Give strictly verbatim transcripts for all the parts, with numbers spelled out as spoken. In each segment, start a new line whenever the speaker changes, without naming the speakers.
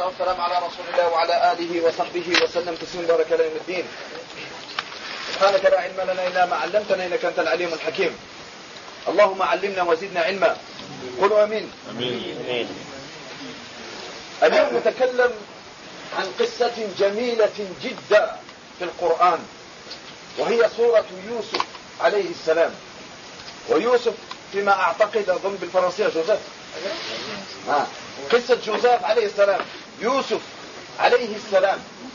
والصلاة والسلام على رسول الله وعلى آله وصحبه وسلم تسليما بارك إلى يوم الدين. سبحانك لا علم لنا إلا ما علمتنا إنك أنت العليم الحكيم. اللهم علمنا وزدنا علما. قولوا آمين.
آمين.
اليوم نتكلم عن قصة جميلة جدا في القرآن، وهي سورة يوسف عليه السلام. ويوسف فيما أعتقد أظن بالفرنسية جوزيف. آه. قصة جوزيف عليه السلام، يوسف عليه السلام.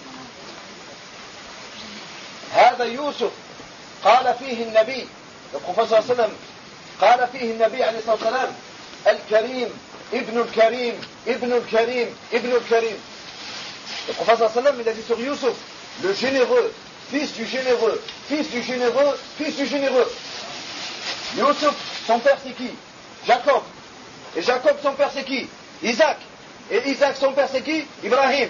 هذا يوسف قال فيه النبي الرسول صلى الله عليه وسلم، قال فيه النبي عليه الصلاة والسلام: الكريم ابن الكريم ابن الكريم ابن الكريم. الرسول صلى الله عليه وسلم il a dit sur Youssouf, le généreux, fils du généreux, fils du généreux, fils du généreux. Youssouf, son père c'est qui? Jacob. Et Jacob, son père c'est qui? Isaac. Et Isaac, son père c'est qui? Ibrahim.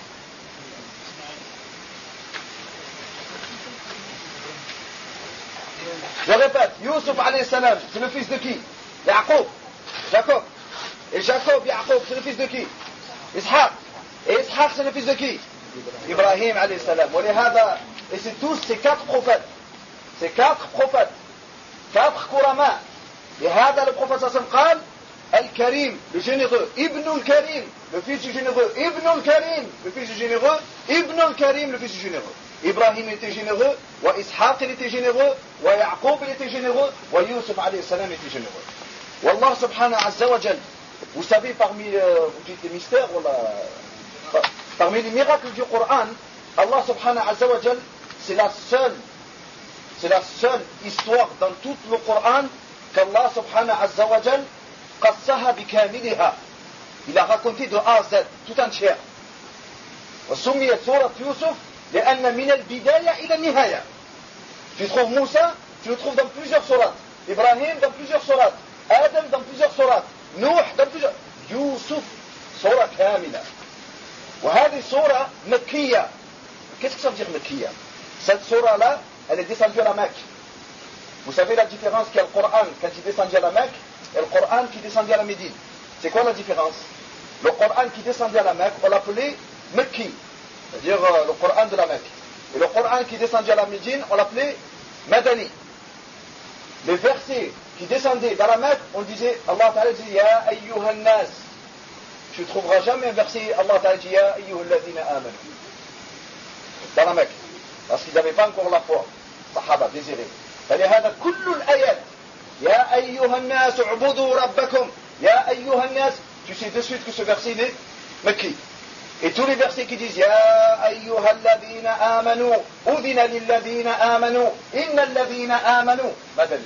Je répète, Youssouf alayhi salam, c'est le fils de qui? Jacob. Jacob. Et Jacob, Jacob, c'est le fils de qui? Ishaq. Et Ishaq, c'est le fils de qui? Ibrahim alayhi salam. Et c'est tous ces quatre prophètes. Ces quatre prophètes. Quatre Kurama. Et هذا le prophète sallallahu alayhi wa sallam قال الكريم, le généreux, Ibn al-Karim, le fils du généreux, Ibn al-Karim, le fils du généreux, Ibn al-Karim, le fils du généreux. Ibrahim était généreux, wa Ishaq il était généreux, wa Yaqub il était généreux, wa Youssouf alayhi salam était généreux. Wallah subhanahu azza wa jal, vous savez parmi euh, vous dites les mystères, voilà, parmi les miracles du Coran, Allah subhanahu azza wa jal, c'est la seule, c'est la seule histoire dans tout le Coran qu'Allah subhanahu azza wa jal qassaha bikamiliha. Il a raconté de A à Z, tout entière. وسميت سورة يوسف لأن من البداية إلى النهاية. Tu trouves Moussa, tu le trouves dans plusieurs sourates. Ibrahim dans plusieurs sourates. Adam dans plusieurs sourates. Nuh dans plusieurs. Youssouf, سورة كاملة. وهذه سورة مكية. Qu'est-ce que ça veut dire مكية? Cette sourate-là, elle est descendue à la Mecque. Vous savez la différence qu'il y a le Coran quand il descendait à la Mecque et le Coran qui descendait à la Médine. C'est quoi la différence? Le Coran qui descendait à la Mecque, on l'appelait Mekki, c'est-à-dire euh, le Coran de la Mecque. Et le Coran qui descendait à la Médine, on l'appelait Madani. Les versets qui descendaient dans la Mecque, on disait, Allah Ta'ala dit, Ya ayyuhan nas. Tu ne trouveras jamais un verset, Allah Ta'ala dit, Ya ayyuhal ladhina amanu. Dans la Mecque. Parce qu'ils n'avaient pas encore la foi. Sahaba, désirés. فلهذا كل الآيات يا أيها الناس اعبدوا ربكم يا أيها الناس. Tu sais de suite que ce verset est Mekki. Et tous les versets qui disent يا أيها الذين آمنوا أذن للذين آمنوا إن الذين آمنوا مدني.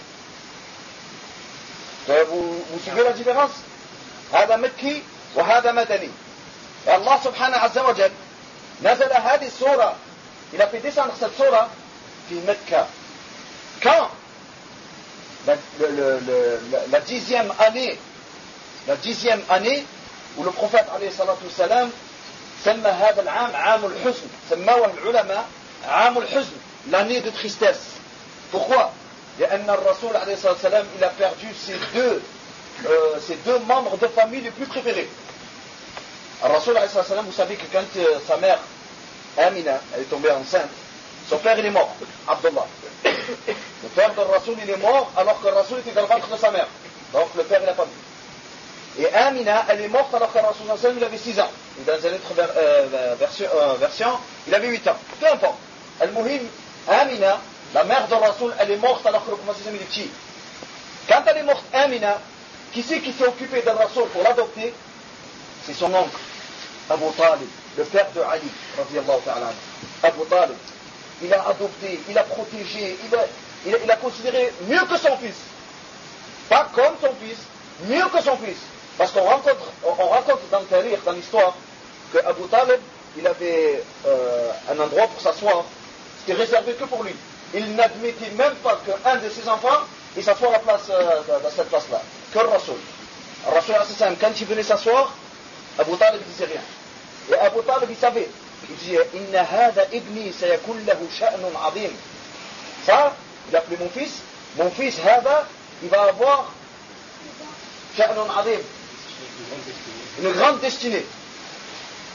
Vous, vous suivez la différence? هذا مكي وهذا مدني. Et Allah subhanahu azza wa jal نزل هذه السورة, il a fait descendre cette surah في مكة. Quand la, le, le, le, la, la dixième année, la dixième année où le prophète عليه الصلاة والسلام سمى هذا العام عام الحزن, سماه العلماء عام الحزن, l'année de tristesse. Pourquoi? لأن الرسول عليه الصلاة والسلام il a perdu ses deux, euh, ses deux membres de famille les plus préférés. الرسول عليه الصلاة والسلام, vous savez que quand euh, sa mère Amina elle est tombée enceinte, son père il est mort, Abdullah. Le père de Rasoul il est mort alors que Rasoul était dans le ventre de sa mère. Donc le père il n'a pas vu. Et Amina elle est morte alors que Rasoul il avait six ans. Et dans une autre euh, version, euh, version il avait huit ans. Peu importe. Al-Muhim, Amina, la mère de Rasoul, elle est morte alors que le prophète il est petit. Quand elle est morte Amina, qui c'est qui s'est occupé de Rasoul pour l'adopter? C'est son oncle, Abu Talib, le père de Ali, radiyallahu ta'ala. Abu Talib. Il a adopté, il a protégé, il a, il, a, il a considéré mieux que son fils. Pas comme son fils, mieux que son fils. Parce qu'on rencontre, on, on raconte dans le tarikh, dans l'histoire, que Abu Talib, il avait euh, un endroit pour s'asseoir, c'était réservé que pour lui. Il n'admettait même pas qu'un de ses enfants, il s'assoit à la place, euh, dans cette place-là. Que le Rasoul. Le Rasoul, quand il venait s'asseoir, Abu Talib ne disait rien. Et Abu Talib, il savait. Il disait Inna hada ibni sayakun lahu sha'nun azim. Ça, il a appelé mon fils. Mon fils, hada, il va avoir sha'nun azim. Une grande destinée.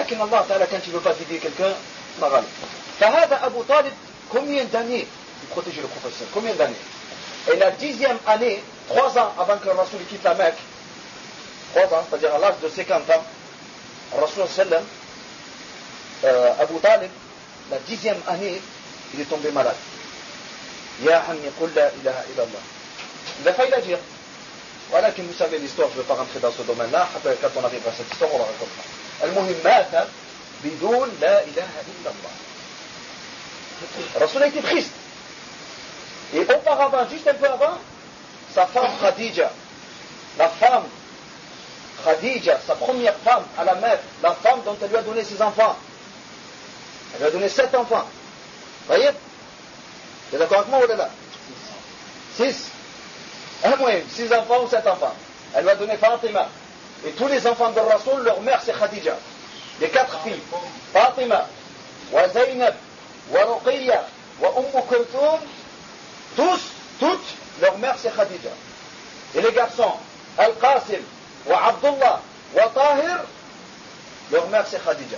لكن الله تعالى quand il veut pas dédier quelqu'un ما غالب. فهذا أبو طالب combien d'années il protégeait le prophète, combien d'années? Et la dixième année, trois ans avant que le Rasoul quitte la Mecque, trois ans, c'est-à-dire à l'âge de cinquante ans, le Rasoul sallam, euh, Abu Talib, la dixième année, il est tombé malade. Ya Hammi, qul la ilaha illallah. Il n'a pas eu à dire. Voilà que vous savez l'histoire, je ne vais pas rentrer dans ce domaine-là, quand on arrive à cette histoire, on la racontera. Al-Muhim mata bidoun la ilaha illallah. Le Rasoul a été triste. Et auparavant, juste un peu avant, sa femme Khadija, la femme Khadija, sa première femme à la Mecque, la femme dont elle lui a donné ses enfants. Elle lui a donné sept enfants. Vous voyez? Vous êtes d'accord avec moi ou là? Six. Un moyen, six enfants ou sept enfants. Elle lui a donné Fatima. Et tous les enfants de Rasoul, leur mère c'est Khadija. Les quatre filles. Fatima, wa Zaynab, wa Ruqiyya, wa Umm Kulthum. Tous, toutes, leur mère c'est Khadija. Et les garçons, Al-Qasim, wa Abdullah, wa Tahir, leur mère c'est Khadija.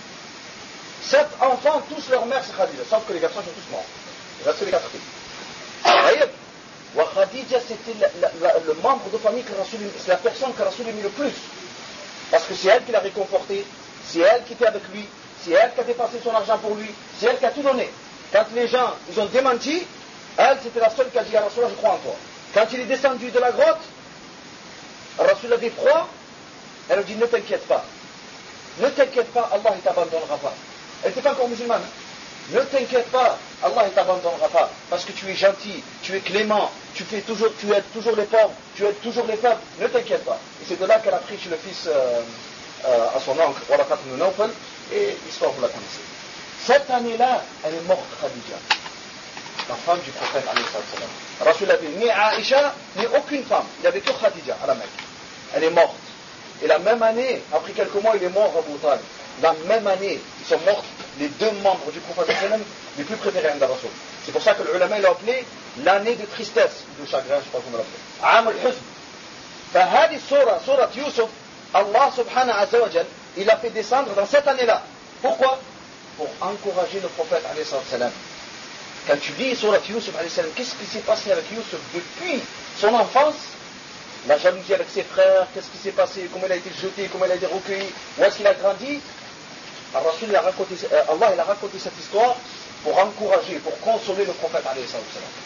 Sept enfants, tous leur mère c'est Khadija, sauf que les garçons sont tous morts. Il reste les quatre filles. Voyez, wa Khadija c'était la, la, la, le membre de famille que Rasoul, c'est la personne que Rasoul aimait le plus. Parce que c'est elle qui l'a réconforté, c'est elle qui était avec lui, c'est elle qui a dépensé son argent pour lui, c'est elle qui a tout donné. Quand les gens, ils ont démenti, elle, c'était la seule qui a dit à Rasoul, je crois en toi. Quand il est descendu de la grotte, Rasoul avait froid, elle a dit, ne t'inquiète pas. Ne t'inquiète pas, Allah ne t'abandonnera pas. Elle n'était pas encore musulmane. Ne t'inquiète pas, Allah ne t'abandonnera pas. Parce que tu es gentil, tu es clément, tu, fais toujours, tu aides toujours les pauvres, tu aides toujours les peuples. Ne t'inquiète pas. Et c'est de là qu'elle a pris chez le fils euh, euh, à son oncle, Waraqat ibn Nawfal, et l'histoire vous la connaissez. Cette année-là, elle est morte, Khadija. La femme du prophète alayhi salam. Rasoul avait ni Aïcha, ni aucune femme. Il n'y avait que Khadija à la Mecque. Elle est morte. Et la même année, après quelques mois, il est mort Abu Talib. La même année, ils sont morts les deux membres du prophète sallam les plus préférés de Rasoul. C'est pour ça que l'ulama l'a appelé l'année de tristesse, de chagrin, je ne sais pas comment l'appelez. Am al-Huzn. فهذه السورة, سورة يوسف, Allah subhanahu wa ta'ala, il a fait descendre dans cette année-là. Pourquoi? Pour encourager le prophète alayhi salam. Quand tu lis Surat Yusuf, qu'est-ce qui s'est passé avec Yusuf depuis son enfance? La jalousie avec ses frères, qu'est-ce qui s'est passé, comment il a été jeté, comment il a été recueilli, où est-ce qu'il a grandi? Allah il a raconté, Allah il a raconté cette histoire pour encourager, pour consoler le prophète alayhi salam.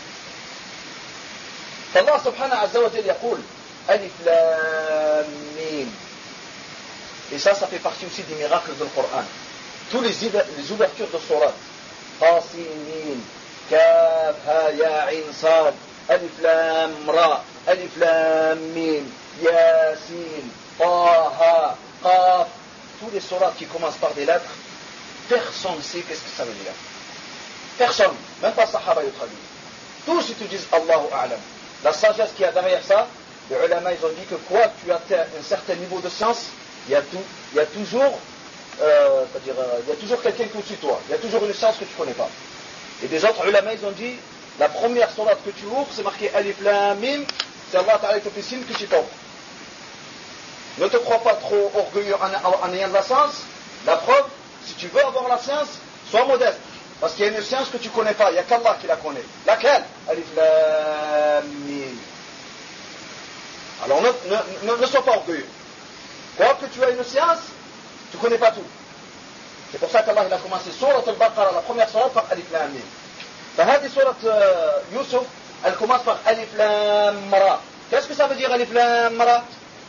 Allah subhanahu wa ta'ala yaqul Alif Lam Mim. Et ça, ça fait partie aussi des miracles du Coran. Tous les, les ouvertures de surat, Qasim, Kaf, Ha, Ya, Ain, Sad, Alif Lam Ra, Alif Lam Mim, Yasin, Taha, Qaf, tous les surats qui commencent par des lettres, personne ne sait qu'est-ce que ça veut dire. Personne, même pas Sahaba et traduit. Tous ils te disent Allahu A'lam. La sagesse qu'il y a derrière ça, les ulama ils ont dit que quoi tu atteins un certain niveau de science, il y a, tout, il y a toujours, euh, c'est-à-dire, euh, il y a toujours quelqu'un qui est au-dessus de toi. Il y a toujours une science que tu ne connais pas. Et des autres ulama ils ont dit, la première sourate que tu ouvres, c'est marqué Alif Lam Mim, c'est Allah Ta'ala te fait signe que tu t'ouvres. Ne te crois pas trop orgueilleux en, en ayant de la science. La preuve, si tu veux avoir la science, sois modeste. Parce qu'il y a une science que tu ne connais pas, il n'y a qu'Allah qui la connaît. Laquelle? Alif Lam Mim. Alors ne, ne, ne, ne sois pas orgueilleux. Quoi que tu as une science, tu ne connais pas tout. C'est pour ça qu'Allah il a commencé Surat al-Baqarah, la première surat, par Alif Lam Mim. فهذه سورة يوسف elle commence par Alif Lam Ra. Qu'est-ce que ça veut dire Alif Lam Ra?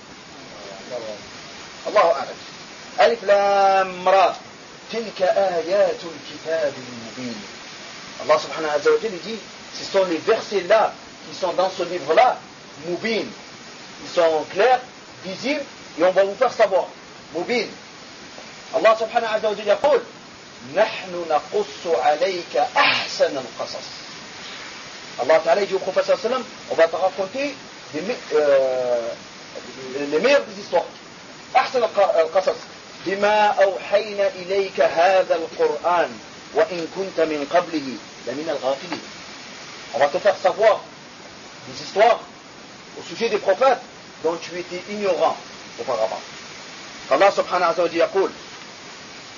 Allahu a'lam. Alif Lam Ra. تلك آيات الكتاب المبين. Allah subhanahu wa ta'ala dit, ce sont les versets là qui sont dans ce livre là, Mubin. Ils sont clairs, visibles, et on va vous faire savoir. Mubin. Allah subhanahu wa ta'ala يقول نحن نقص عليك أحسن القصص. Allah ta'ala dit au prophète sallallahu alayhi wa sallam, on va te raconter des, euh, les meilleures des histoires. أحسن القصص. بما أوحينا إليك هذا القرآن وإن كنت من قبله لمن الغافلين. On va te faire savoir des histoires au sujet des prophètes dont tu étais ignorant auparavant. Allah subhanahu wa ta'ala يقول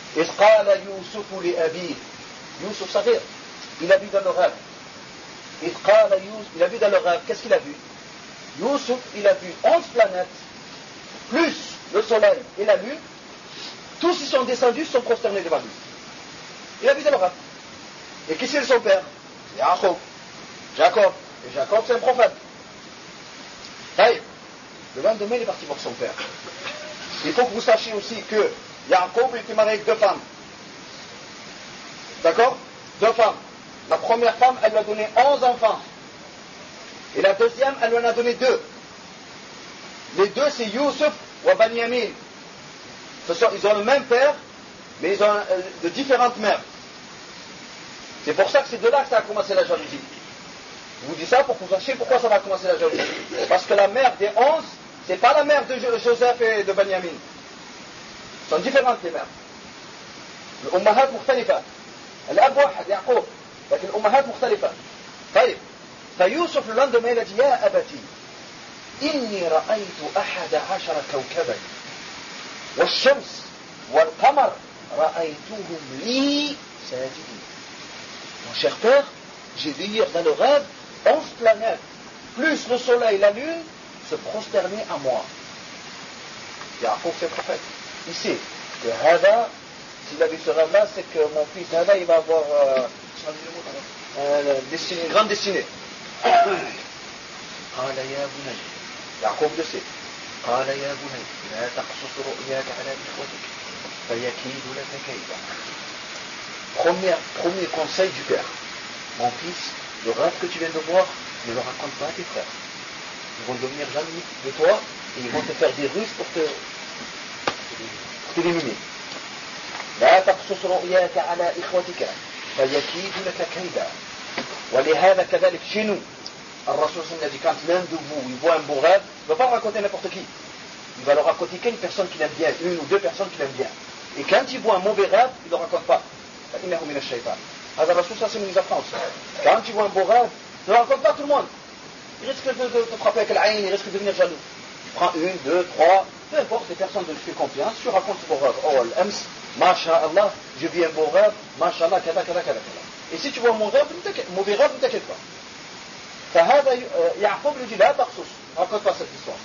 إذ قال يوسف لأبيه Youssouf صغير, il a vu dans le rêve. إذ قال يوسف, il a vu dans le rêve, qu'est-ce qu'il a vu? Youssouf, il a vu onze planètes, plus le soleil et la lune, tous ils sont descendus, sont prosternés devant lui. Il a vu dans le rêve. Et qui c'est son père? Jacob. Jacob. Et Jacob, c'est un prophète. Taïb. Le lendemain, il est parti voir son père. Il faut que vous sachiez aussi que Jacob était marié avec deux femmes. D'accord? Deux femmes. La première femme, elle lui a donné onze enfants. Et la deuxième, elle lui en a donné deux. Les deux, c'est Youssouf ou Benyamin. Ce sont, ils ont le même père, mais ils ont euh, de différentes mères. C'est pour ça que c'est de là que ça a commencé la jalousie. Je vous dis ça pour que vous sachiez pourquoi ça va commencer la jalousie. Parce que la mère des onze, c'est pas la mère de Joseph et de Benyamin. Ce sont différentes les mères. الأمهات مختلفة. الأب واحد يعقوب لكن الأمهات مختلفة. طيب فيوسف le lendemain il a dit يا أبتي إني رأيت أحد عشر كوكبا والشمس والقمر رأيتهم لي ساجدين. Mon cher père, j'ai vu hier dans le rêve onze planètes, plus le soleil et la lune, se prosterner à moi. Yacoub, c'est prophète. Il sait que Hada, s'il a vu ce rêve-là, c'est que mon fils Hada, il va avoir euh, euh, destiné, une grande destinée. قال يا بني يعقوب le sait. قال يا بني لا تقصص رؤياك على إخوتك فيكيد لك كيدا. Premier, premier conseil du père. Mon fils, le rêve que tu viens de voir, ne le raconte pas à tes frères. Ils vont devenir jaloux de toi et ils vont te faire des ruses pour te pour t'éliminer. لا تقصص رؤياك على إخوتك فيكيد لك كيدا. ولهذا كذلك chez nous, الرسول صلى الله عليه وسلم a dit quand l'un de vous il voit un beau rêve, il ne va pas le raconter à n'importe qui. Il va le raconter qu'à une personne qu'il aime bien, une ou deux personnes qu'il aime bien. Et quand il voit un mauvais rêve, il ne le raconte pas. فإنه من الشيطان. هذا الرسول صلى الله عليه وسلم nous apprend ça. Quand tu vois un beau rêve, ne le raconte pas à tout le monde. Il risque de te frapper avec l'aïn, il risque de devenir jaloux. Tu prends une, deux, trois, peu importe, les personnes dont tu fais confiance, tu racontes ce beau rêve. Oh, l'ams, masha'Allah, je vis un beau rêve, masha'Allah, kada, kada, kada, kada. Et si tu vois un mauvais rêve, mauvais rêve, ne t'inquiète pas. فهذا يعقوب lui dit لا تقصص, raconte pas cette histoire.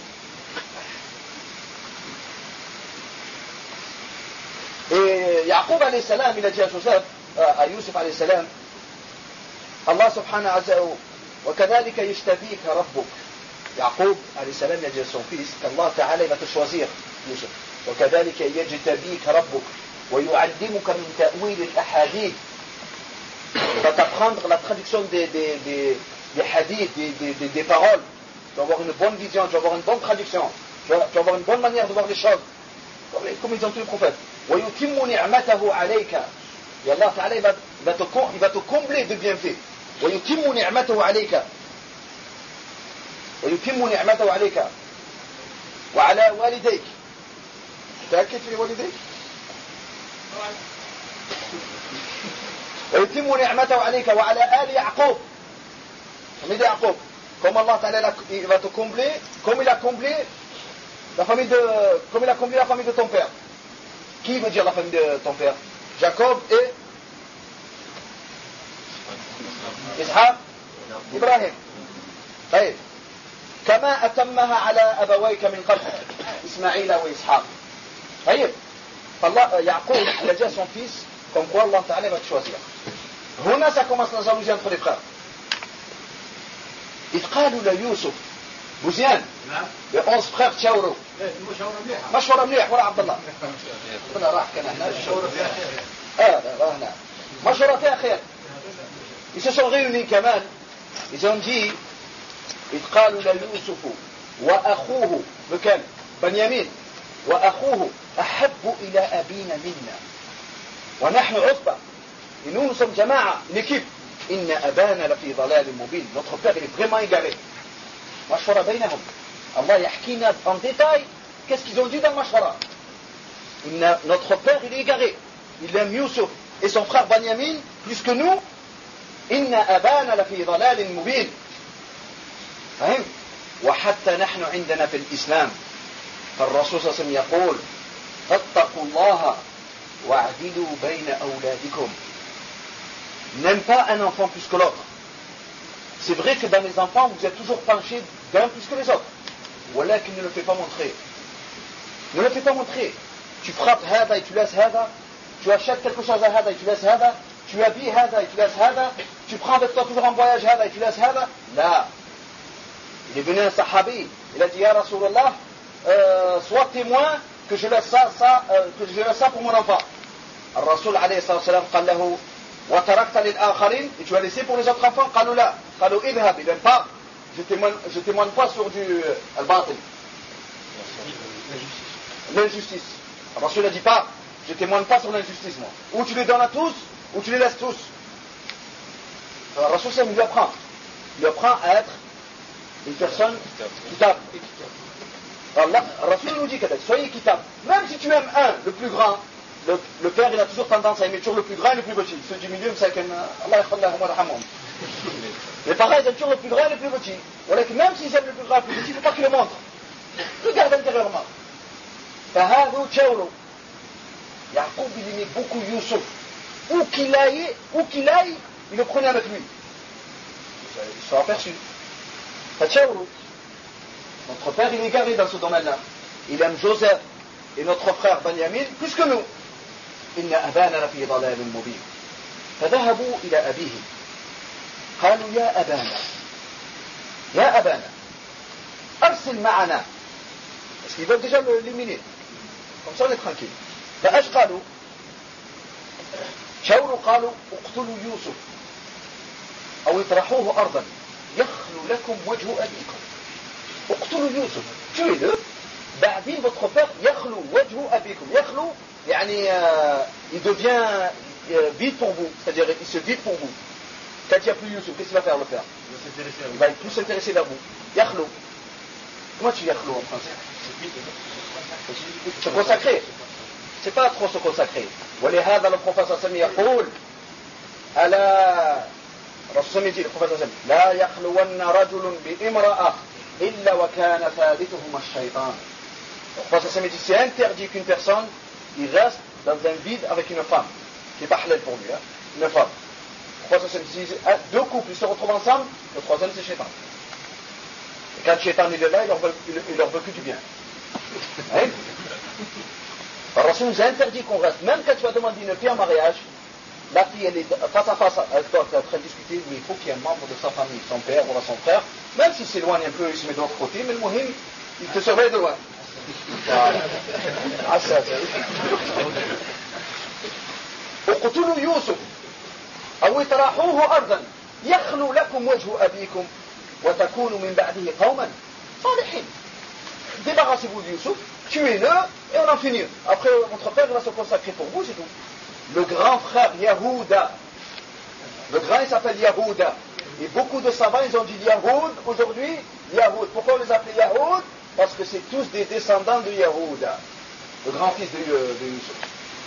Et Yaqub alayhi salam, il a dit à Joseph, à Youssouf alayhi salam, Allah subhanahu wa ta'ala, وكذلك يجتبيك ربك. Yaqub alayhi salam, il a dit à son fils, qu'Allah ta'ala va te choisir, Youssouf. وكذلك يجتبيك ربك ويعلمك من تأويل الأحاديث. Il va t'apprendre la traduction des, des, des, des hadiths, des, des, des, des paroles. Tu vas avoir une bonne vision, tu vas avoir une bonne traduction, tu vas, tu vas avoir une bonne manière de voir les choses. Comme ils ont tous les prophètes. ويتم نعمته عليك. Et Allah Ta'ala, il va, il, va te, il va te combler de bienfaits. ويتم نعمته عليك. ويتم نعمته عليك. وعلى والديك. متأكد في والديك؟ ويتم نعمته عليك وعلى آل يعقوب. famille de Jacob. Comme Allah Ta'ala, il va te combler, comme il a comblé la famille de, comme il a comblé la famille de ton père. Qui veut dire la famille de ton père? Jacob et إسحاق إبراهيم. طيب كما أتمها على أبويك من قبل إسماعيل وإسحاق. طيب فالله يعقوب il a dit à son fils comme quoi Allah Ta'ala va te choisir. هنا ça commence la jalousie entre les frères. إذ قالوا ليوسف بوزيان les onze frères تشاوروا مشورة مليح ولا عبد الله ربنا راح كان هنا اه راه هنا مشورة فيها خير. Ils se sont réunis كمان. Ils ont dit إذ قالوا ليوسف وأخوه lequel بنيامين وأخوه أحب إلى أبينا منا ونحن عصبة. Et nous nous sommes جماعة une équipe. إن أبانا لفي ضلال مبين. Notre père il est vraiment égaré. مشورة بينهم. Allah يحكينا en détail qu'est-ce qu'ils ont dit dans le mashwara. Notre père il est égaré. Il aime Youssouf et son frère Benyamin plus que nous. إن أبانا لفي ضلال مبين. فهم؟ وحتى نحن عندنا في الإسلام فالرسول صلى الله عليه وسلم يقول فاتقوا الله وَاعْدِلُوا بَيْنَ أَوْلَادِكُمْ. N'aime pas un enfant plus que l'autre. C'est vrai que dans les enfants, vous êtes toujours penché d'un plus que les autres. Voilà qu'il ne le fait pas montrer. Ne le fait pas montrer. Tu frappes Hada et tu laisses Hada. Tu achètes quelque chose à Hada et tu laisses Hada. Tu habilles Hada et tu laisses Hada. Tu prends avec toi toujours en voyage Hada et tu laisses Hada. Là. Il est venu un sahabi. Il a dit, Ya Rasulallah, euh, sois témoin que je laisse ça, ça, euh, que je laisse ça pour mon enfant. Le Rasul alayhi salam قال له وتركت للآخرين, et tu as laissé pour les autres enfants. قالوا لا. قالوا اذهب. Il n'aime pas. Je témoigne, je témoigne pas sur du euh, al-batil. L'injustice. Le Rasul ne dit pas, je témoigne pas sur l'injustice, moi. Ou tu les donnes à tous, ou tu les laisses tous. Le Rasul lui apprend. Il lui apprend à être une personne quittable. Alors là, Rasul nous dit que soyez quittable. Même si tu aimes un, le plus grand, le, le père il a toujours tendance à aimer toujours le plus grand et le plus petit. Ceux du milieu, c'est qu'un Allah yakhallahu wa rahamum. Les parents ils aiment toujours le plus grand et le plus petit. Même s'ils aiment le plus grand et le plus petit, il ne faut pas qu'ils le montrent. Regarde intérieurement. Fahadou tchawlo. Yaqub il aimait beaucoup Youssouf. Où qu'il aille, où qu'il aille, il le prenait avec lui. Ils sont aperçus. Tchawlo. Notre père, il est garé dans ce domaine-là. Il aime Joseph et notre frère Benjamin plus que nous. إن أبانا لفي ضلال مبين. فذهبوا إلى أبيهم. قالوا يا أبانا. يا أبانا. أرسل معنا. Parce qu'ils veulent déjà l'éliminer. Comme ça, on est tranquille. فأش قالوا. شاوروا قالوا اقتلوا يوسف. أو اطرحوه أرضا. يخلو لكم وجه أبيكم. اقتلوا يوسف. tuez-le. بعدين votre père يخلو وجه أبيكم. يخلو يعني euh, il devient euh, vide pour vous. C'est-à-dire il se vide pour vous. Quand il n'y a plus Youssouf, qu'est-ce qu'il va faire le père? Il va plus s'intéresser vers vous. يخلو. Comment tu يخلو en français? Se consacrer. C'est pas trop se consacrer. ولهذا le prophète صلى الله عليه وسلم يقول ألا الرسول dit le prophète صلى الله عليه وسلم لا يخلون رجل بامرأة إلا وكان ثالثهما الشيطان. Le prophète صلى الله عليه وسلم dit c'est interdit qu'une personne il reste dans un vide avec une femme qui n'est pas halal pour lui, hein, une femme. Le prophète صلى الله عليه وسلم dit deux couples ils se retrouvent ensemble, le troisième c'est Shaitan. Et quand Shaitan il est là, il leur veut, il, il leur veut que du bien. Hein? Le Rasul nous a interdit qu'on reste, même quand tu vas demander une fille en mariage, la fille elle est face à face avec toi, tu es en train de discuter, mais il faut qu'il y ait un membre de sa famille, son père ou son frère, même s'il s'éloigne un peu, il se met de l'autre côté, mais le muhim, il te surveille de loin. Voilà. Ah, ça, ça. اقتلوا يوسف أو اطرحوه أرضا يخلو لكم وجه أبيكم وتكونوا من بعده قوما صالحين. Débarrassez-vous de Youssouf, tuez-le et on en finit. Après, votre père va se consacrer pour vous, c'est tout. Le grand frère Yahouda, le grand il s'appelle Yahouda. Et beaucoup de savants ils ont dit Yahoud aujourd'hui, Yahoud. Pourquoi on les appelait Yahoud? Parce que c'est tous des descendants de Yahouda, le grand-fils de, de Youssouf.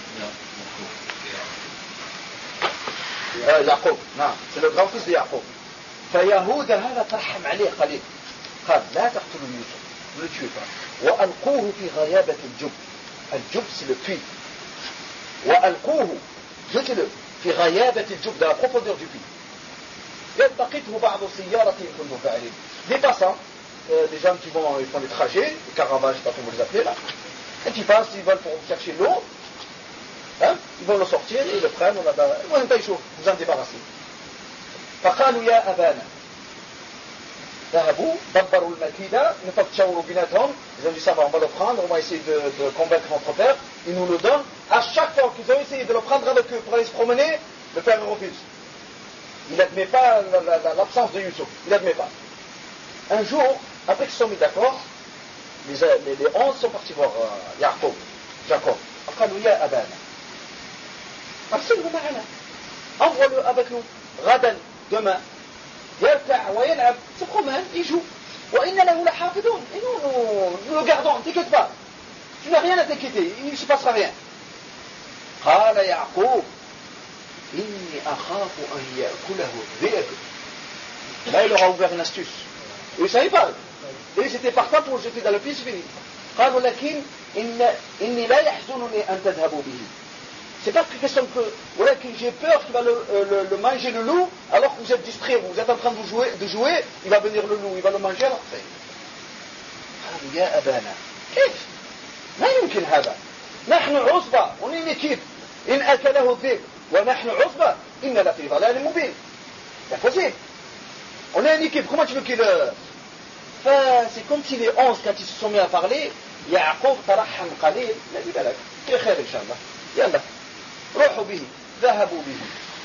Euh, Yaqub, non, c'est le grand-fils de Yaqub. فيهودا هذا ترحم عليه قليل. قال لا تقتلوا يوسف. Ne le tuez pas. وألقوه في غيابة الجب. الجب c'est le puits. وألقوه jetez-le في غيابة الجب dans la profondeur du puits. يلتقطه بعض سيارة كنتم فاعلين. Les passants, euh, des gens qui vont, ils font des trajets, des caravanes, je ne sais pas comment vous les appelez là. Et ils passent, ils veulent pour chercher l'eau. Hein? Ils vont le sortir, ils le prennent, on a vous en débarrassez. فقالوا يا أبانا ذهبوا دبروا المكيدة نفتشوا بيناتهم. Ils ont dit ça va, on va le prendre, on va essayer de, de convaincre notre père. Ils nous le donnent. À chaque fois qu'ils ont essayé de le prendre avec eux pour aller se promener, le père refuse. Il n'admet pas l'absence de Youssouf. Il n'admet pas. Un jour, après qu'ils sont mis d'accord, les, les, les onze sont partis voir euh, Yaqub, Jacob. قالوا يا أبانا أرسله معنا. Envoie-le avec nous. غدا demain يرتع ويلعب se promène, il joue. وإن له لحافظون. Et nous, nous, nous le gardons, ne t'inquiète pas. Tu n'as rien à t'inquiéter, il ne se passera rien. قال يعقوب إني أخاف أن يأكله الذئب. Là il aura ouvert une astuce. Il ne savait pas. Et ils étaient partants pour le jeter dans le puits, c'est fini. قالوا لكن إن إني لا يحزنني أن تذهبوا به. c'est pas que question que voilà, que j'ai peur qu'il va le, le, le manger le loup, alors que vous êtes distrait, vous êtes en train de jouer, de jouer, il va venir le loup, il va le manger, alors c'est... يا أبانا كيف؟ ما يمكن هذا. نحن عصبة, on est une équipe. إن أكله الذئب ونحن عصبة إن لفي ضلال مبين. C'est possible. On est une équipe, comment tu veux qu'il... Enfin, c'est comme si les onze, quand ils se sont mis à parler, يعقوب ترحم قليل, il a dit بالك, في خير إن شاء الله. يلا روحوا به ذهبوا به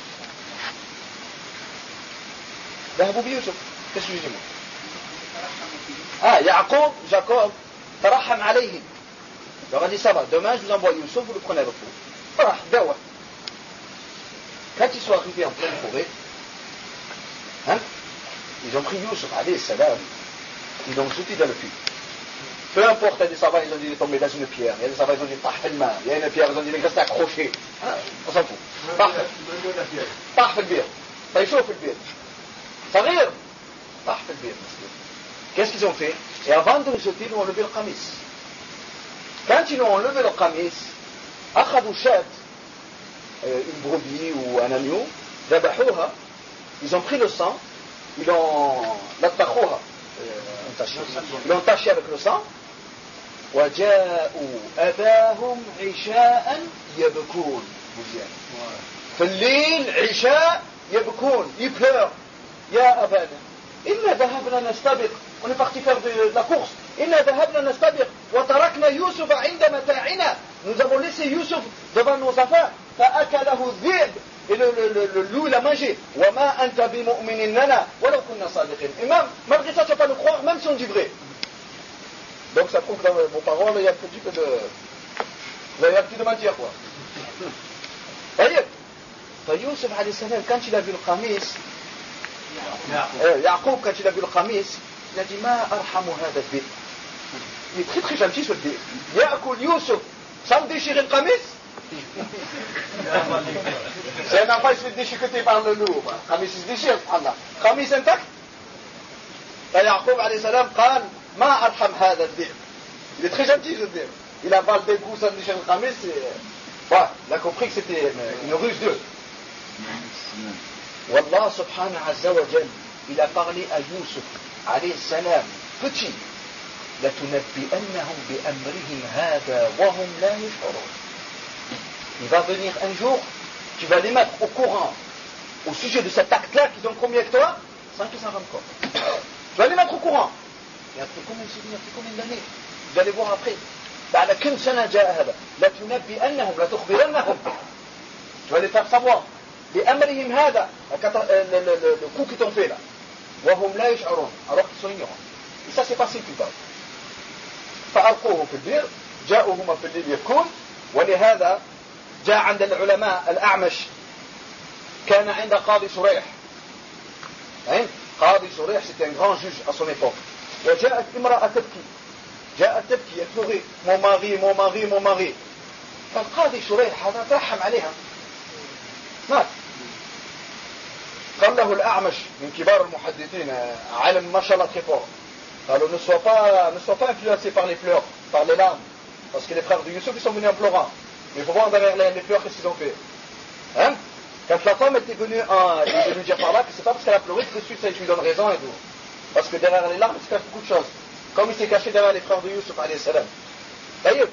ذهبوا بيوسف. Qu'est-ce que je dis moi? Ah, Yacoub, Jacob, taraham alayhi. Il leur a dit ça va, demain je vous envoie Youssouf, vous le prenez avec vous. Voilà, dawa. Quand ils sont arrivés en pleine forêt, hein, ils ont pris Youssouf, alayhi salam, ils l'ont jeté dans le puits. Peu importe, il y a des savants, ils ont dit il est tombé dans une pierre, il y a des savants, ils ont dit tahf el ma, il y a une pierre, ils ont dit il est resté accroché. Hein, on s'en fout. Tahf el bir. Taïchouf el bir. Sarir. Tahf el bir. Qu'est-ce qu'ils ont fait? Et avant de le jeter, ils ont enlevé le qamis. Quand ils ont enlevé le qamis, akhadou shat, une brebis ou un agneau, dabahouha, ils ont pris le sang, ils l'ont lattahouha, ils l'ont taché avec le sang, وجاءوا أباهم عشاء يبكون. في الليل عشاء يبكون, ils pleurent. يا أبانا إنا ذهبنا نستبق. On est parti faire de, de la course. إنا ذهبنا نستبق وتركنا يوسف عند متاعنا. Nous avons laissé Youssouf devant nos affaires. فأكله الذئب. Et le, le, le, le loup il a mangé. وما أنت بمؤمن لنا ولو كنا صادقين. Et même, malgré ça tu ne vas pas nous croire même si on dit vrai. Donc ça prouve que dans vos paroles il y a un petit peu de... Il y a un petit de matière quoi. طيب. فيوسف عليه السلام quand il a vu le qamis, Yacoub quand il a vu le qamis, il a dit ما أرحم هذا الذئب. Il est très très gentil ce الذئب. يأكل يوسف sans déchirer le qamis. C'est un enfant qui se fait déchiqueter par le loup. Qamis se déchire, subhanallah. Qamis intact. فيعقوب عليه السلام قال ما أرحم هذا الذئب. Il est très gentil ce الذئب. Il avale des coups sans déchirer le qamis. Ouais, il a compris que c'était une ruse d'eux. Wallah subhanahu azza wa jal, il a parlé à Youssouf alayhi salam, petit. لَتُنَبِّئَنَّهُمْ بِأَمْرِهِمْ هَذَا وَهُمْ لَا يَشْعُرُونَ. Il va venir un jour, tu vas les mettre au courant au sujet de cet acte-là qu'ils ont commis avec toi, sans qu'ils s'en rendent compte. Tu vas les mettre au courant. Et après combien de souvenirs, après combien d'années, vous allez voir après. بعد كم سنة جاء هذا لتنبئنهم لتخبرنهم. Tu vas les faire savoir. بأمرهم هذا, le coup qu'ils t'ont fait là. وهم لا يشعرون, alors qu'ils sont ignorants. Et ça c'est passé plus tard. فألقوه في البئر جاءوهما في الليل يبكون. ولهذا جاء عند العلماء الأعمش كان عند قاضي شريح. قاضي شريح c'était un grand juge à son époque. وجاءت امرأة تبكي. جاءت تبكي يا mon mari mon mari mon mari. فالقاضي شريح هذا ترحم عليها. مات. قال له الأعمش من كبار المحدثين عالم ما شاء الله très fort. Alors ne sois pas, ne sois pas influencé par les pleurs, par les larmes, parce que les frères de Youssouf ils sont venus en pleurant. Mais il faut voir derrière les, les pleurs qu'est-ce qu'ils ont fait. Hein? Quand la femme était venue, en, elle est venue dire par là que c'est pas parce qu'elle a pleuré que de suite ça je lui donne raison et tout. Parce que derrière les larmes il se cache beaucoup de choses. Comme il s'est caché derrière les frères de Youssouf alayhi salam. D'ailleurs,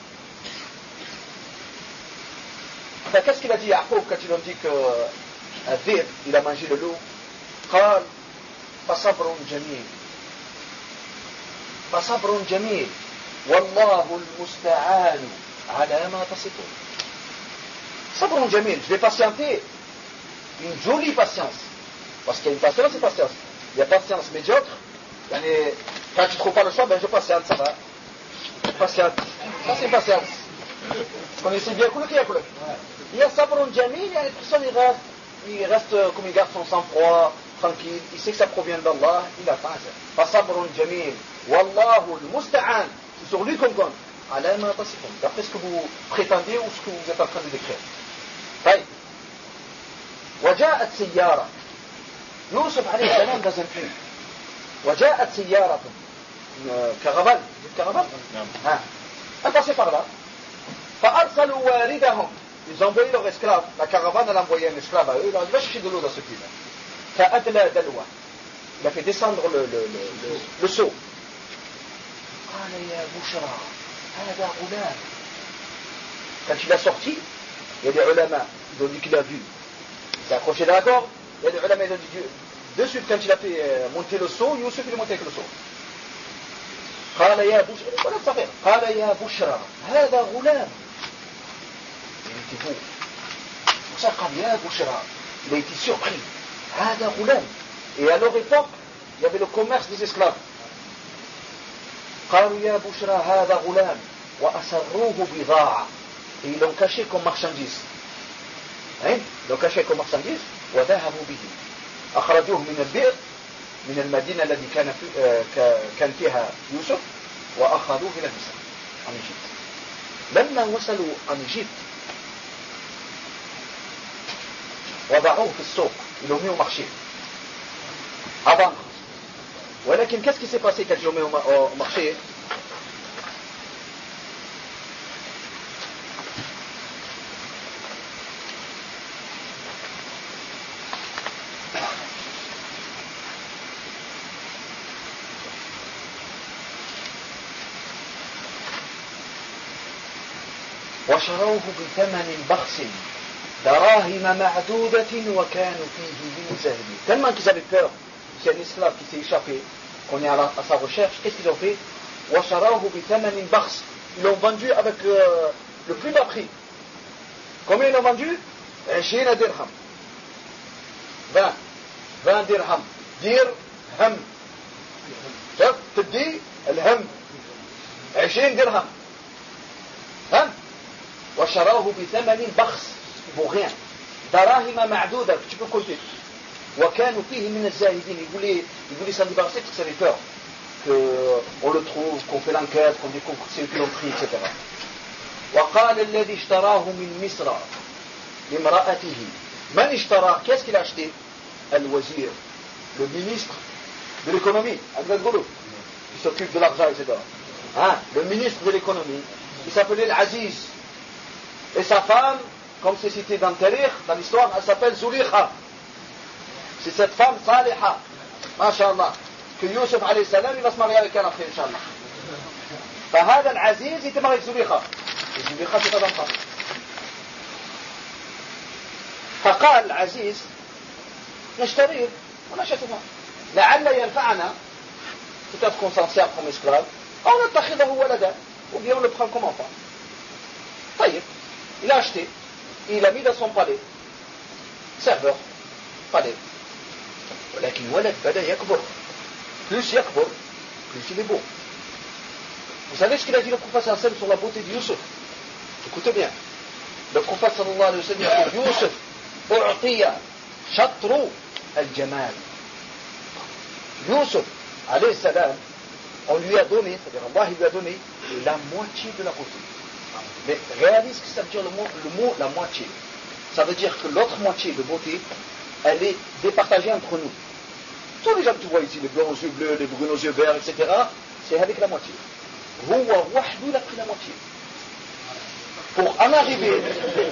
qu'est-ce qu'il a dit Yacoub quand ils ont dit que un dhib, il a mangé le loup? قال فصبر جميل فصبر جميل والله المستعان على ما تصفون. صبر جميل, je vais patienter, une jolie patience, parce qu'il y a une patience et patience. Il y a patience médiocre, quand tu ne trouves pas le choix, ben je patiente, ça va. Patiente, ça c'est patience. Vous connaissez bien Koulek, il y a Koulek. Il y a Sabrun Jamil, il y a une personne, il reste, il reste comme il garde son sang-froid, tranquille, il sait que ça provient d'Allah, il a faim. Fa Sabrun Jamil, Wallahu al-Musta'an, c'est sur lui qu'on compte. Ala ma tasifun, d'après ce que vous prétendez ou ce que vous êtes en train de décrire. طيب. وجاءت سيارة. يوسف عليه السلام dans un puits. وجاءت سيارة. caravane, caravane. Ah. Un passé par là. فأرسلوا واردهم. ils envoyaient leur esclave, la caravane elle envoyait un esclave à eux, il leur dit va chercher de l'eau dans ce puits-là. Fa'adla dalwa. Il a fait descendre le, le, le, le, le seau. Quand il a sorti, il y a des ulama, ils ont dit qu'il a vu. Il s'est accroché dans la corde, il y a des ulama, ils ont dit de suite quand il a fait monter le seau, Youssef il est monté avec le seau. قال يا بشرى ولا صغير قال يا بشرى هذا غلام. Il était beau. Pour ça قال يا بشرى. Il a été surpris. هذا غلام. Et à leur époque, il y avait le commerce des esclaves. قالوا يا بشرى هذا غلام وأسروه بضاعة. Et ils l'ont caché comme marchandise. Hein? Ils l'ont caché comme marchandise. وذهبوا به. أخرجوه من البئر من المدينة التي كان في كان فيها يوسف وأخذوه إلى مصر en Égypte. لما وصلوا en Égypte وضعوه في السوق. Ils l'ont mis au marché à vendre. ولكن qu'est-ce qui s'est passé quand ils l'ont mis au marché? وشروه بثمن بخس دراهم معدودة وكانوا فيه من زاهدين. Tellement qu'ils avaient peur, c'est un esclave qui s'est échappé, qu'on est à, la, à sa recherche, qu'est-ce qu'ils ont fait? وشروه بثمن بخس. Ils l'ont vendu avec euh, le plus bas prix. Combien ils l'ont vendu? عشرين درهم. vingt. vingt درهم. درهم. شوف تدي الهم. عشرين درهم. فهمت؟ وشروه بثمن بخس pour rien. دراهم معدودة, tu peux compter. وكانوا فيه من الزاهدين. Il voulait, il voulait s'en débarrasser parce que ça avait peur qu'on le trouve, qu'on fait l'enquête, qu'on découvre que c'est eux qui l'ont pris, et cetera. وقال الذي اشتراه من مصر لامرأته. من اشتراه? Qu'est-ce qu'il a acheté? الوزير, le ministre de l'économie, qui s'occupe de l'argent, et cetera. Hein? Le ministre de l'économie, il s'appelait l'Aziz. Et sa femme, comme c'est cité dans le Tarikh, dans l'histoire, elle s'appelle Zulikha. C'est cette femme Saliha, masha'Allah, que Youssef alayhi salam, il va se marier avec elle après, Inch'Allah. فهذا العزيز était marié avec Zulikha. Et Zulikha, c'est pas d'enfant. فقال العزيز نشتريه ونشتمه لعل ينفعنا, peut-être qu'on s'en sert comme esclave, أو نتخذه ولدا, ou bien on le prend comme enfant. طيب. Il a acheté, il a mis dans son palais, serveur, palais. ولكن ولد بدأ يكبر. Plus يكبر, plus il est beau. Vous savez ce qu'il a dit le prophète sallallahu alayhi wa sallam sur la beauté de Youssef? Écoutez bien. Le prophète sallallahu alayhi wa sallam a dit Youssef, أعطي شطر الجمال. Youssef alayhi salam, on lui a donné, c'est-à-dire Allah lui a donné la moitié de la beauté. Mais réalise ce que ça veut dire le mot, le mot la moitié. Ça veut dire que l'autre moitié de beauté, elle est départagée entre nous. Tous les gens que tu vois ici, les blancs aux yeux bleus, les bruns aux yeux verts, et cetera, c'est avec la moitié. Huwa wahdu, il a pris la moitié. Pour en arriver,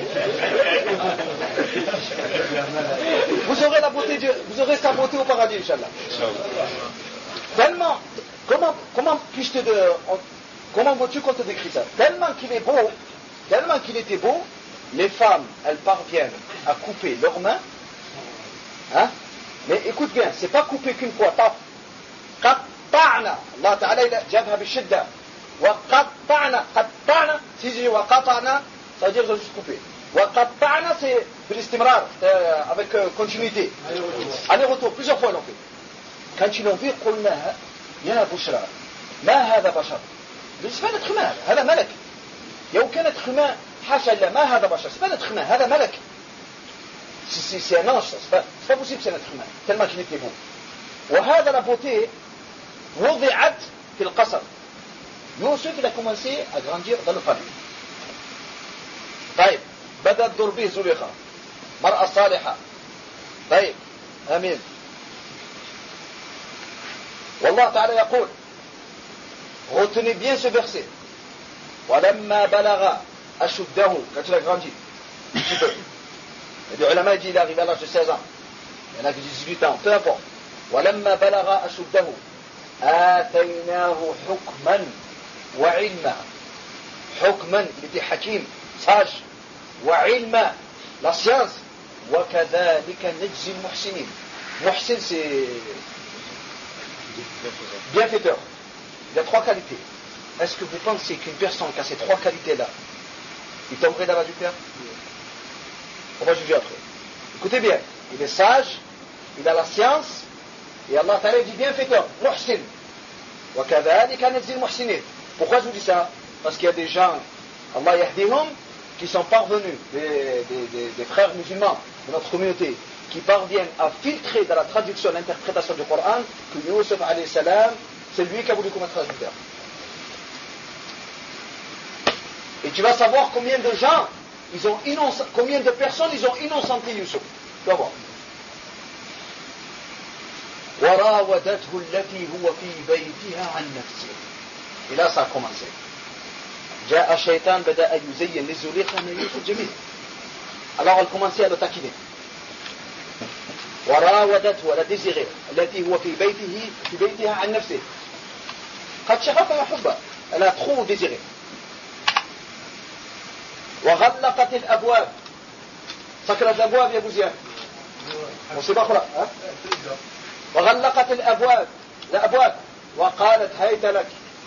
vous aurez la beauté de, vous aurez sa beauté au paradis, Inch'Allah. Tellement, comment, comment puis-je te de, comment veux-tu qu'on te décrit ça? Tellement qu'il est beau, tellement qu'il était beau, les femmes, elles parviennent à couper leurs mains. Hein? Mais écoute bien, c'est pas couper qu'une fois. قطعنا. Allah Ta'ala il a جابها بالشدة. وقطعنا. قطعنا. Si je dis وقطعنا, ça veut dire je suis coupé. وقطعنا c'est بالاستمرار, avec continuité. Aller-retour, plusieurs fois ils l'ont fait. Quand ils l'ont vu, قلنا يا بشرى ما هذا بشر. C'est pas un être humain, هذا ملك. لو كان être humain, حاشا لله ما هذا بشر, c'est pas un être humain, هذا ملك. C'est, c'est un ange, ça. C'est pas, c'est pas possible que c'est un être humain, tellement qu'il était beau. وهذا la beauté وضعت في القصر. Youssef il a commencé à grandir dans le palais. طيب بدأت تدور به زليخة مرأة صالحة. طيب آمين. والله تعالى يقول, retenez bien ce verset, ولما بلغ أشده, quand il a grandi, un petit peu. Et des ulama disent il est arrivé à l'âge de seize ans. Il y en a qui disent dix-huit ans, peu importe. وَلَمَّا بَلَغَ أَشُدَّهُ آتَيْنَاهُ حُكْمًا وَعِلْمًا. حُكْمًا, il était hakim, sage. وَعِلْمًا, la science. وَكَذَلِكَ نَجْزِي الْمُحْسِنِينَ. Muhsin, c'est bienfaiteur. Il a trois qualités. Est-ce que vous pensez qu'une personne qui a ces trois qualités-là, il tomberait dans l'adultère? On va juger après. Écoutez bien, il est sage, il a la science, et Allah Ta'ala dit bienfaiteur, muhsin. Pourquoi je vous dis ça? Parce qu'il y a des gens, Allah yahdihum, qui sont parvenus, des, des, des, des frères musulmans de notre communauté, qui parviennent à filtrer dans la traduction, l'interprétation du Coran, que Yusuf alayhi salam, c'est lui qui a voulu commettre l'adultère. Et tu vas savoir combien de gens, ils ont innocent, combien de personnes ils ont innocenté Yusuf. Tu vas voir. وراودته التي هو في بيتها عن نفسه. Et là ça a commencé. جاء الشيطان بدأ يزين للزليخة أن يوسف جميل. Alors elle commençait à le taquiner. وراودته, elle a désiré, التي هو في بيته في بيتها عن نفسه. قد شغفها حبا, elle a trop désiré. وغلقت الأبواب. سكرت الأبواب يا بوزيان. مصيبة أخرى. وغلقت الأبواب الأبواب وقالت هيت لك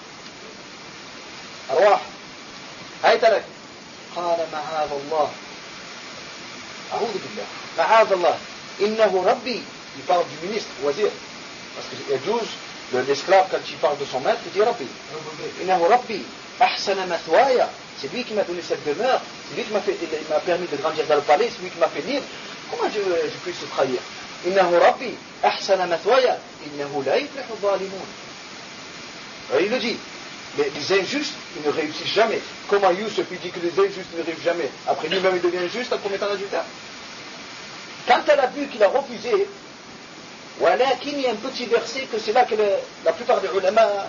أرواح هيت لك. قال معاذ الله, أعوذ بالله, معاذ الله, إنه ربي. Il parle du ministre, wazir, parce que يجوز l'esclave quand il parle de son maître, il dit Rabbi. إنه ربي أحسن مثواي. C'est lui qui m'a donné cette demeure, c'est lui qui m'a fait, il m'a permis de grandir dans le palais, c'est lui qui m'a fait libre. Comment je, je peux se trahir? إنه ربي أحسن مثواي إنه لا يفلح الظالمون. Il le dit, les, les injustes, ils ne réussissent jamais. Comment Youssef dit que les injustes ne réussissent jamais? Après lui-même il devient injuste en commettant l'adultère. Quand elle a vu qu'il a refusé, ولكن il y a un petit verset que c'est là que le, la plupart des ulama,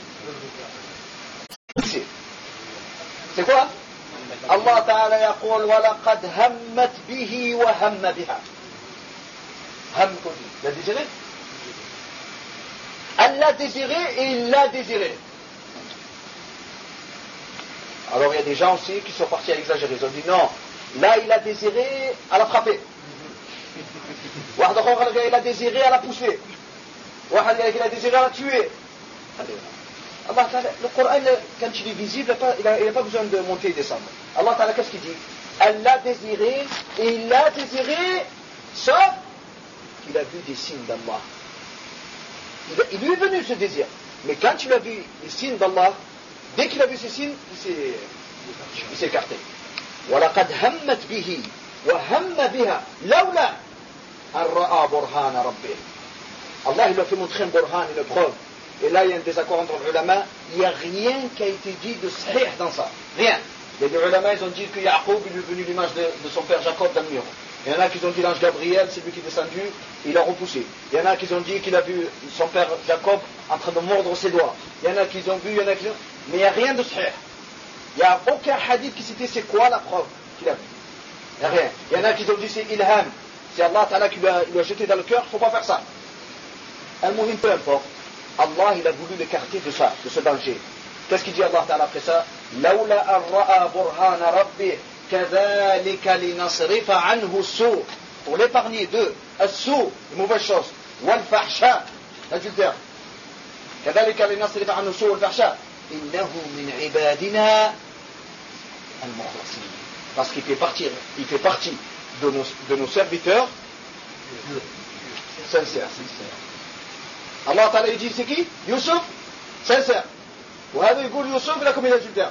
c'est quoi? Allah Ta'ala يقول ولقد همت به وهم بها. هم كذي. Il a désiré? Elle l'a désiré et il l'a désiré. Alors il y a des gens aussi qui sont partis à exagérer. Ils ont dit non, là il a désiré, elle a frappé. Il a désiré, elle a poussé. Il a désiré, elle a tué. Allah Ta'ala, le Coran, quand il est visible, il n'a pas besoin de monter et descendre. Allah Ta'ala, qu'est-ce qu'il dit? Elle l'a désiré et il l'a désiré, sauf qu'il a vu des signes d'Allah. Il lui est venu ce désir. Mais quand il a vu les signes d'Allah, dès qu'il a vu ces signes, il s'est, il s'est écarté. وَلَقَدْ هَمَّتْ بِهِ وَهَمَّ بِهَا لَوْلَا أَنْ رَأَى بُرْهَانَ رَبِّهِ. Allah, il a fait montrer un burhan, une preuve. Et là, il y a un désaccord entre les ulama. Il n'y a rien qui a été dit de sahih dans ça. Rien. Il y a des ulama, ils ont dit que Yaqub, il lui est venu l'image de, de son père Jacob dans le mur. Il y en a qui ont dit l'ange Gabriel, c'est lui qui est descendu, il a repoussé. Il y en a qui ont dit qu'il a vu son père Jacob en train de mordre ses doigts. Il y en a qui ont vu, il y en a qui ont... Mais il n'y a rien de sahih. Il n'y a aucun hadith qui citait c'est quoi la preuve qu'il a vu. Il n'y a rien. Il y en a qui ont dit c'est ilham. C'est Allah Ta'ala qui lui a, lui a jeté dans le cœur, il ne faut pas faire ça. Al-Muhim, peu importe. Allah, il a voulu l'écarter de ça, de ce danger. Qu'est-ce qu'il dit Allah Ta'ala après ça? Laula ar-ra'a burhana rabbi كذلك لنصرف عنه السوء. Pour l'épargner de السوء, les mauvaises choses, والفحشاء, l'adultère. كذلك لنصرف عنه السوء والفحشاء إنه من عبادنا المخلصين. Parce qu'il fait partie, il fait partie de nos, de nos serviteurs sincères. Allah Ta'ala dit c'est qui? Yusuf, sincère. وهذا يقول يوسف il a commis l'adultère.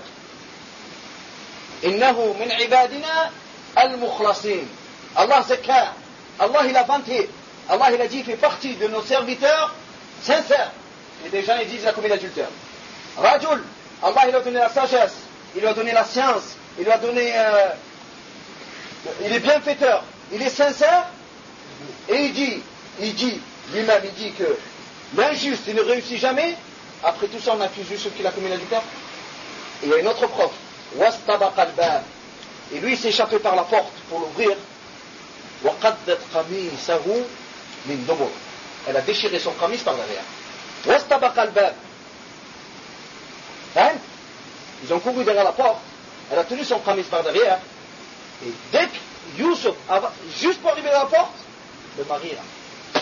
إنه من عبادنا المخلصين. Allah zakka. Allah il a vanté. Allah il a dit il fait partie de nos serviteurs sincères. Et des gens ils disent il a commis l'adultère. Rajul. Allah il a donné la sagesse. Il lui a donné la science. Il lui a donné... Euh, il est bienfaiteur. Il est sincère. Et il dit, il dit, lui-même il dit que l'injuste il ne réussit jamais. Après tout ça on accuse Yusuf qu'il a commis l'adultère. Et il y a une autre preuve. واستبق الباب. Et lui, il s'est échappé par la porte pour l'ouvrir. وَقَدَّتْ قَمِيصَهُ مِنْ دُبُرٍ. Elle a déchiré son qamis par derrière. وَاسْتَبَقَ الْبَابِ. Hein? Ils ont couru derrière la porte. Elle a tenu son qamis par derrière. Et dès que Youssouf, juste pour arriver à la porte, le mari là.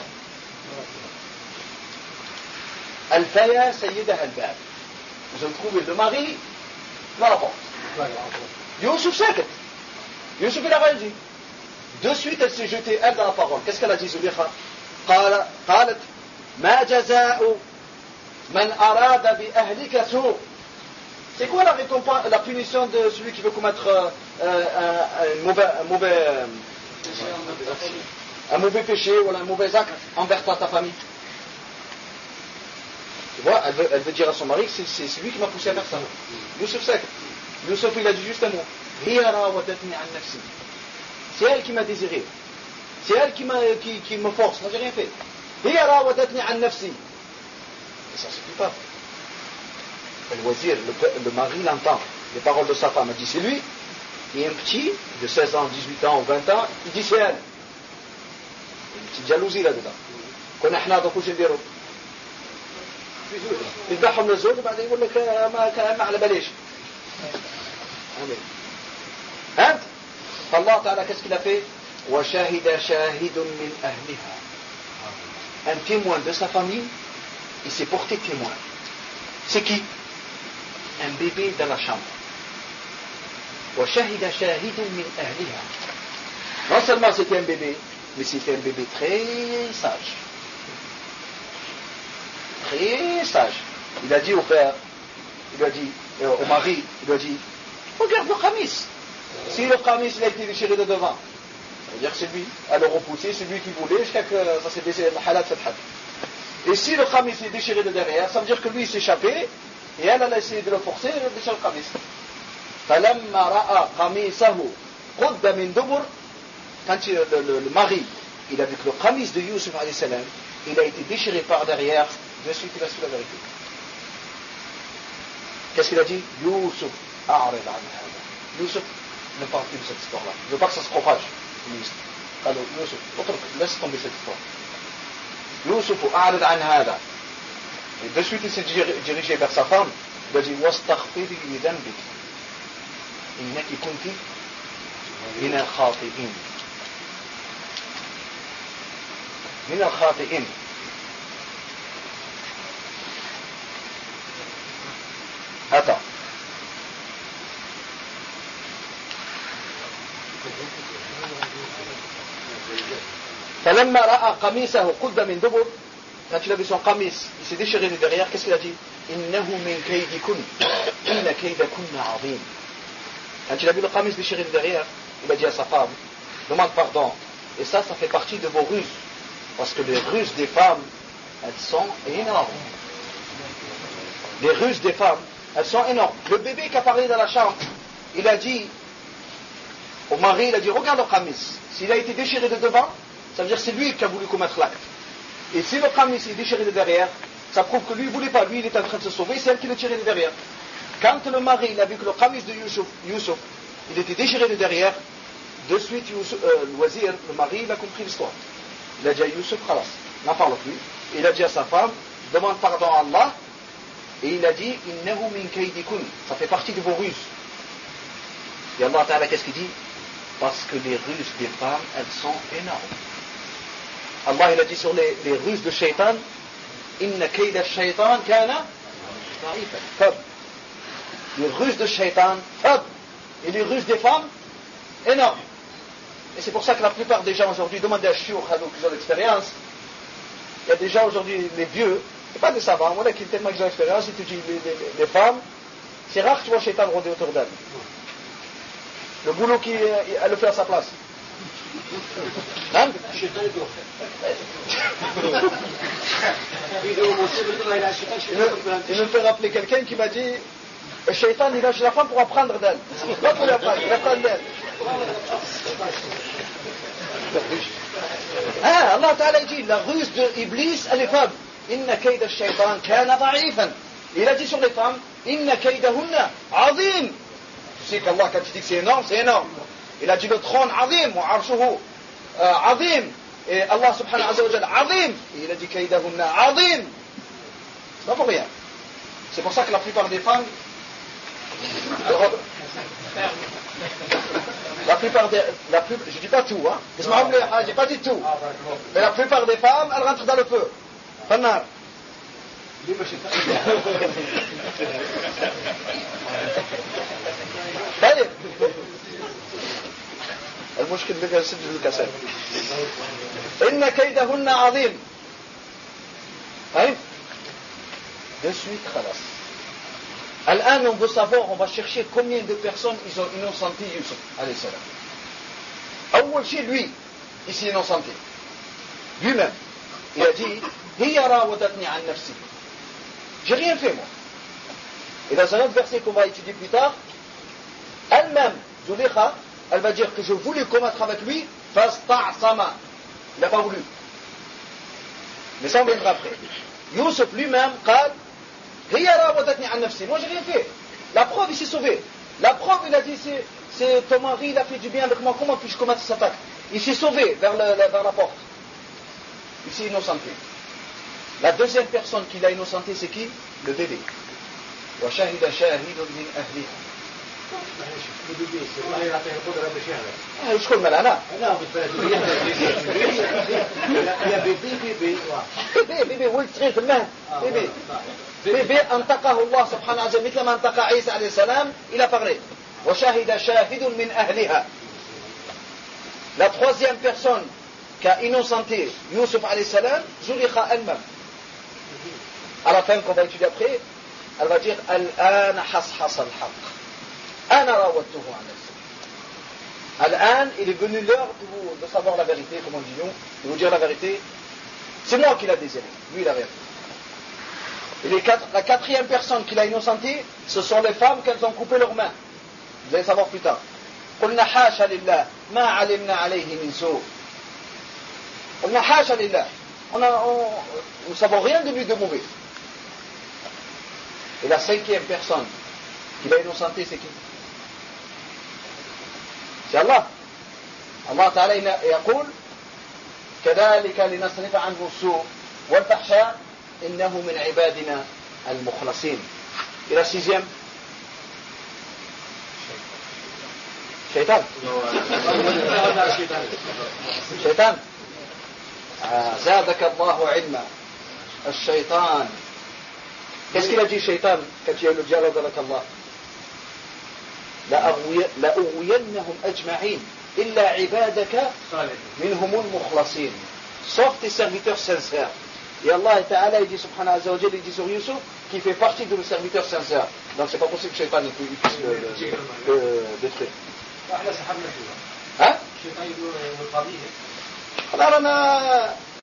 Al-Faya Sayyida al-Bab. Ils ont trouvé le mari dans la porte. Youssouf sakit. Youssouf il a rien dit. De suite elle s'est jetée elle dans la parole. Qu'est-ce qu'elle a dit Zulikha? قال قالت ما جزاء من أراد بأهلك سوء. C'est quoi la, récompense, la punition de celui qui veut commettre euh, un, un, mauvais, un, mauvais, un mauvais péché ou un mauvais acte envers toi, ta famille? Tu vois, elle veut, elle veut dire à son mari que c'est, c'est lui qui m'a poussé à faire ça. Youssouf Sak. Youssouf il a dit juste un mot. C'est elle qui m'a désiré. C'est elle qui, m'a, qui, qui me force. Moi j'ai rien fait. Et ça suffit pas. Le wazir, le, le mari l'entend, les paroles de sa femme, elle dit c'est lui, et un petit de seize ans, dix-huit ans ou vingt ans, il dit c'est elle. Il y a une petite jalousie là-dedans. كنا احنا هذا كل شيء نديرو يذبحهم للزوج وبعدين يقول لك ما ما على باليش. Hein? Allah Ta'ala, qu'est-ce qu'il a fait? وشاهد شاهد من أهلها. Un témoin de sa famille, il s'est porté témoin. C'est qui? Un bébé dans la chambre. وشهد شاهد من أهلها. Non seulement c'était un bébé, mais c'était un bébé très sage. Très sage. Il a dit au père, il a dit euh, au mari, il a dit regarde le qamis. Si le qamis il a été déchiré de devant, ça veut dire que c'est lui, à le repousser, c'est lui qui voulait jusqu'à que ça s'est baissé le halal fathat. Et si le qamis est déchiré de derrière, ça veut dire que lui s'est échappé et elle a essayé de le forcer et de déchirer le qamis. فلما رأى قميصه قد من دبر, quand le, le, le mari il a vu que le qamis de Youssouf alayhi salam il a été déchiré par derrière, de suite il a su la vérité. Qu'est-ce qu'il a dit? Youssouf a'rid an hada. Youssouf ne parle plus de cette histoire là, il ne veut pas que ça se propage. Alors Youssouf, laisse tomber cette histoire. Youssouf a'rid an hada. Et de suite il s'est dirigé vers sa femme, il a dit wastaghfiri li dhanbik إنك كنت من الخاطئين من الخاطئين. Attends. فلما رأى قميصه قد من دبر, quand il a vu son qamis, il s'est déchiré de derrière, qu'est-ce qu'il a dit? إنه من كيدكن إن كيدكن عظيم. Quand il a vu le qamis déchiré de derrière, il a dit à sa femme, demande pardon. Et ça, ça fait partie de vos ruses. Parce que les ruses des femmes, elles sont énormes. Les ruses des femmes, elles sont énormes. Le bébé qui a parlé dans la chambre, il a dit au mari, il a dit, regarde le qamis. S'il a été déchiré de devant, ça veut dire que c'est lui qui a voulu commettre l'acte. Et si le qamis est déchiré de derrière, ça prouve que lui, il ne voulait pas. Lui, il était en train de se sauver, c'est elle qui l'a tiré de derrière. Quand le mari il a vu que le qamis de Youssouf, Youssouf il était déchiré de derrière, de suite Youssouf, euh, le wazir, le mari, il a compris l'histoire. Il a dit à Youssouf, khalas, n'en parle plus. Il a dit à sa femme, demande pardon à Allah. Et il a dit, innahu min kaydikun, ça fait partie de vos ruses. Et Allah Ta'ala, qu'est-ce qu'il dit? Parce que les ruses des femmes, elles sont énormes. Allah, il a dit sur les, les ruses de shaitan, inna kayda shaitan kana da'ifan. Les ruses de shaitan, faibles. Et les ruses des femmes, énormes. Et c'est pour ça que la plupart des gens aujourd'hui, demandent à Chiour, à nous qui ont l'expérience, il y a des gens aujourd'hui, les vieux, et pas des savants, voilà qui tellement ils ont l'expérience, ils te disent, les, les, les femmes, c'est rare que tu vois shaitan rôder autour d'elle. Le boulot qui, elle le fait à sa place. Hein? Il me fait rappeler quelqu'un qui m'a dit, le shaitan il lâche la femme pour apprendre d'elle. Pas pour l'apprendre, il apprend d'elle. Ah, Allah Ta'ala dit, la ruse de Iblis, elle est faible. Inna kayda shaitan kana da'ifan. Il a dit sur les femmes, inna kaydahunna azim. Tu sais qu'Allah, quand il dit que c'est énorme, c'est énorme. Il a dit le trône azim, wa arshuhu azim, et Allah subhanahu wa ta'ala azim. Et il a dit kaydahunna azim. C'est pas pour rien. C'est pour ça que la plupart des femmes, la plupart des, la plus, je dis pas tout, hein. J'ai pas dit tout. Mais la plupart des femmes, elles rentrent dans le feu. Fannar. طيب المشكل بقى سجل الكسل إن كيدهن عظيم. طيب de suite خلاص. الآن on veut savoir, on va chercher combien de personnes ils ont innocenté Yusuf alayhi salam. أول شيء lui il s'est innocenté lui-même. Il a dit هي راودتني عن نفسي. J'ai rien fait moi. Et dans un autre verset qu'on va étudier plus tard, elle-même, Zulikha, elle va dire que je voulais commettre avec lui, fasta'sama. Il n'a pas voulu. Mais ça on viendra après. Yusuf lui-même, قال هي راودتني عن نفسي. Moi j'ai rien fait. La preuve il s'est sauvé. La preuve il a dit c'est, c'est ton mari, il a fait du bien avec moi, comment puis-je commettre cet acte? Il s'est sauvé vers, le, vers la porte. Il s'est innocenté. La deuxième personne qui l'a innocenté, c'est qui? Le bébé. وشهد شاهد من أهلها.
le bébé, c'est vrai, il a fait répondre à la bêchère.
Ah, je connais malana.
Non, mais il y a bébé, bébé.
bébé, bébé, oui, très bien. Bébé. Bébé, انتقه الله سبحانه وتعالى مثل ما انتقى عيسى عليه السلام, il a parlé. وشهد شاهد من أهلها. La troisième personne qui a innocenté Yusuf alayhi salam, Zulikha elle-même. À la fin, qu'on va étudier après, elle va dire الآن حصحص الحق أنا راودته عن نفسي. الآن il est venu l'heure de, vous, de savoir la vérité, comme on dit nous, de vous dire la vérité. C'est moi qui l'a désiré, lui il a rien fait. Et les quatre, la quatrième personne qui l'a innocenté, ce sont les femmes qu'elles ont coupé leurs mains. Vous allez savoir plus tard. قلنا حاشا لله ما علمنا عليه من سوء. قلنا حاشا لله. On a, on, nous ne savons rien de lui de mauvais. Et la cinquième personne qui l'a innocenté, c'est qui? C'est Allah. Allah Ta'ala يقول كذلك لنصرف عنه السوء والفحشاء إنه من عبادنا المخلصين. Et la sixième? شيطان. شيطان. زادك الله علما. الشيطان. Qu'est-ce qu'il a dit, Shaitan, quand il y a eu le dialogue avec Allah? لأغوينهم أجمعين إلا عبادك منهم المخلصين. Sauf tes serviteurs sincères. Et Allah Ta'ala, il dit, subhanahu wa ta'ala, il dit sur Yusuf, qui fait partie de nos serviteurs sincères. Donc c'est pas possible que Shaitan puisse le, le, le détruire. Hein? Alors on a